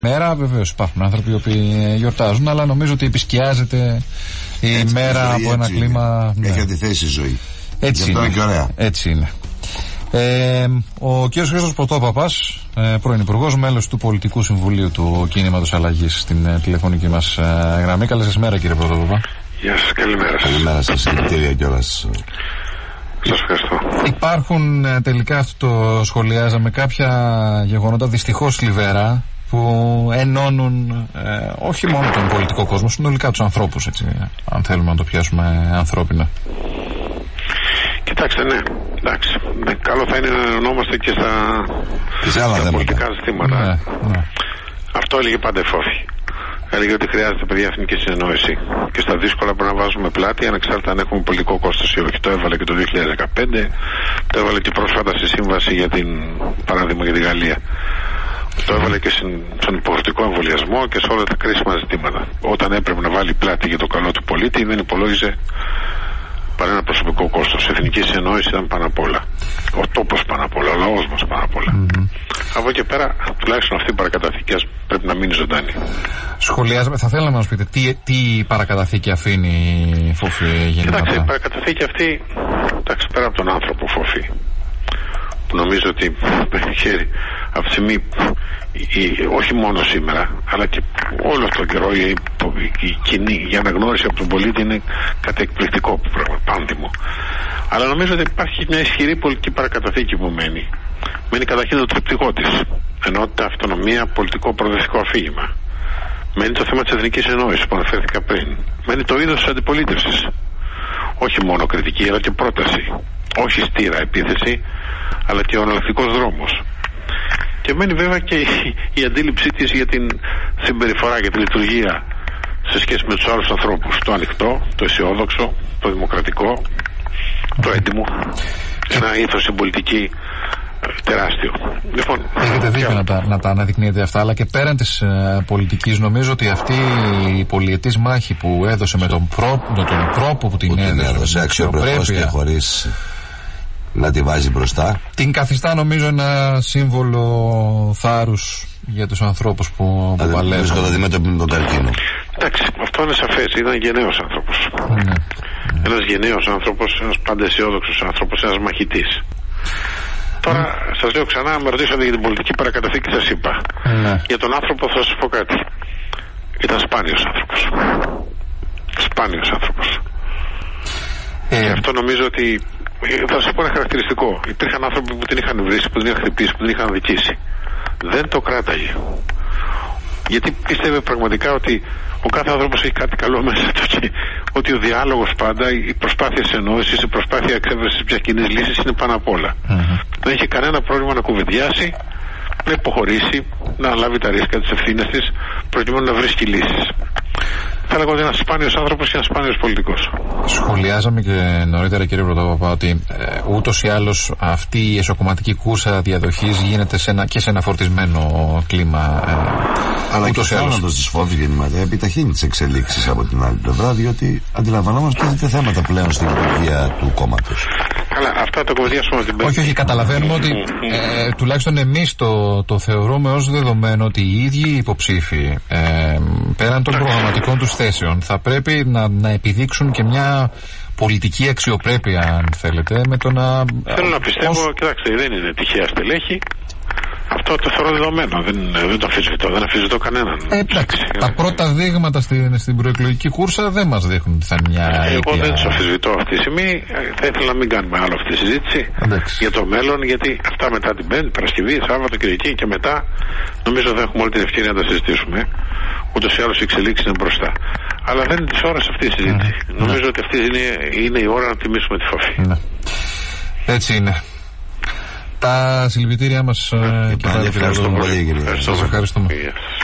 Μέρα, βεβαίως υπάρχουν άνθρωποι οι οποίοι γιορτάζουν, αλλά νομίζω ότι επισκιάζεται η μέρα από ένα κλίμα. Έχει αντιθέσει η ζωή. Έτσι είναι. Και ωραία. Έτσι είναι. Ο κ. Χρήστος Πρωτόπαπας, πρώην Υπουργός, μέλος του Πολιτικού Συμβουλίου του Κίνηματος Αλλαγής, στην τηλεφωνική μας γραμμή. Καλή σας μέρα, κύριε Πρωτόπαπα. Γεια σας, καλημέρα σας. Καλημέρα σας, συγχαρητήρια κιόλας. Σας ευχαριστώ. Υπάρχουν τελικά, αυτό το σχολιάζαμε, κάποια γεγονότα δυστυχώς θλιβερά που ενώνουν όχι μόνο τον πολιτικό κόσμο, συνολικά τους ανθρώπους, έτσι, αν θέλουμε να το πιάσουμε ανθρώπινα. Κοιτάξτε, ναι, εντάξει. Καλό θα είναι να ενωνόμαστε και στα πολιτικά ζητήματα. Ναι. Αυτό έλεγε πάντα η Φόφη. Έλεγε ότι χρειάζεται, παιδιά, εθνική συνεννόηση. Και στα δύσκολα πρέπει να βάζουμε πλάτη, ανεξάρτητα αν έχουμε πολιτικό κόστος ή όχι. Το έβαλε και το 2015, το έβαλε και πρόσφατα στη σύμβαση για την, παράδειγμα, για τη Γαλλία. Το έβαλε και στον υποχρεωτικό εμβολιασμό και σε όλα τα κρίσιμα ζητήματα. Όταν έπρεπε να βάλει πλάτη για το καλό του πολίτη, δεν υπολόγιζε παρά ένα προσωπικό κόστος. Η εθνική συνεννόηση ήταν πάνω απ' όλα. Ο τόπος πάνω απ' όλα, ο λαός μας πάνω απ' όλα. Από εκεί πέρα, τουλάχιστον αυτή η παρακαταθήκη πρέπει να μείνει ζωντανή. Σχολιάζουμε, θα θέλαμε να μας πείτε τι παρακαταθήκη αφήνει η Φόφη γενικά. Κοιτάξτε, η παρακαταθήκη αυτή, εντάξει, πέρα από τον άνθρωπο Φόφη, που νομίζω ότι χέρι από τη στιγμή, όχι μόνο σήμερα, αλλά και όλο τον καιρό η κοινή, η αναγνώριση από τον πολίτη είναι κάτι εκπληκτικό, πάνδημο. Αλλά νομίζω ότι υπάρχει μια ισχυρή πολιτική παρακαταθήκη που μένει. Μένει καταρχήν το τριπτυχό της, ενότητα, αυτονομία, πολιτικό προοδευτικό αφήγημα. Μένει το θέμα της εθνικής εννόησης που αναφέρθηκα πριν. Μένει το είδος της αντιπολίτευσης. Όχι μόνο κριτική, αλλά και πρόταση. Όχι στήρα επίθεση, αλλά και ο εναλλακτικός δρόμος. Και μένει βέβαια και η αντίληψή της για την συμπεριφορά, για τη λειτουργία σε σχέση με τους άλλους ανθρώπους. Το ανοιχτό, το αισιόδοξο, το δημοκρατικό, το έντιμο. Ένα ήθος συμπολιτική τεράστιο. Λοιπόν, έχετε δίκιο να τα αναδεικνύετε αυτά, αλλά και πέραν της πολιτικής, νομίζω ότι αυτή η πολυετής μάχη που έδωσε με τον τρόπο που την έδωσε, αξιοπρεπώς και χωρίς να τη βάζει μπροστά, την καθιστά, νομίζω, ένα σύμβολο θάρρους για τους ανθρώπους που παλεύουν. Βρίσκονται αντιμέτωποι με τον καρκίνο. Εντάξει, αυτό είναι σαφές. Ήταν γενναίος άνθρωπος. Ένας γενναίος άνθρωπος, ένας πάντα αισιόδοξος άνθρωπος, ένας μαχητής. Τώρα σας λέω ξανά, με ρωτήσατε για την πολιτική παρακαταθήκη, σας είπα. Για τον άνθρωπο θα σας πω κάτι. Ήταν σπάνιος άνθρωπος. Σπάνιος άνθρωπος. Και αυτό νομίζω ότι θα σας πω ένα χαρακτηριστικό. Υπήρχαν άνθρωποι που την είχαν βρήσει, που την είχαν χτυπήσει, που την είχαν δικήσει. Δεν το κράταγε. Γιατί πίστευε πραγματικά ότι ο κάθε άνθρωπος έχει κάτι καλό μέσα του και ότι ο διάλογος πάντα, η προσπάθεια συνεννόησης, η προσπάθεια εξέβρεσης μιας κοινής λύσης είναι πάνω απ' όλα. Δεν έχει κανένα πρόβλημα να κουβεντιάσει, να υποχωρήσει, να λάβει τα ρίσκα της ευθύνης της προκειμένου να βρίσκει λύσεις. Θα λέγω ότι είναι ένας σπάνιος άνθρωπος και ένας σπάνιος πολιτικός. Σχολιάζαμε και νωρίτερα, κύριε Πρωτόπαπα, ότι ούτως ή άλλως αυτή η εσωκομματική κούρσα διαδοχής γίνεται και σε ένα φορτισμένο κλίμα. Αλλά και ο θάνατος της Φόφη γεννήματα επιταχύνει τις εξελίξεις από την άλλη πλευρά, διότι αντιλαμβανόμαστε ότι θέματα πλέον στην λειτουργία του κόμματος. Καλά, αυτά τα κουβεντιάσουμε την πέμπτη. Όχι, καταλαβαίνουμε ότι τουλάχιστον εμείς το θεωρούμε ως δεδομένο ότι οι ίδιοι υποψήφοι, πέραν των προγραμματικών τους θέσεων, θα πρέπει να επιδείξουν και μια πολιτική αξιοπρέπεια, αν θέλετε, με το να... Θέλω να πιστεύω, κοιτάξτε, δεν είναι τυχαία στελέχη. Αυτό το θεωρώ δεδομένο. Δεν το αμφισβητώ. Δεν αμφισβητώ κανέναν. Εντάξει. Τα πρώτα δείγματα στην προεκλογική κούρσα δεν μας δείχνουν ότι θα είναι μια. Εγώ δεν του αμφισβητώ αυτή τη στιγμή. Θα ήθελα να μην κάνουμε άλλο αυτή τη συζήτηση για το μέλλον, γιατί αυτά μετά την Πέμπτη, Παρασκευή, Σάββατο, Κυριακή και μετά νομίζω θα έχουμε όλη την ευκαιρία να τα συζητήσουμε. Ούτως ή άλλως οι εξελίξεις είναι μπροστά. Αλλά δεν είναι τη ώρα αυτή η συζήτηση. Νομίζω ότι αυτή είναι η ώρα να τιμήσουμε τη Φόφη. Έτσι είναι. Τα συλληπιτήρια μας και πάλι. Ευχαριστούμε πολύ, κύριε. Σας ευχαριστούμε.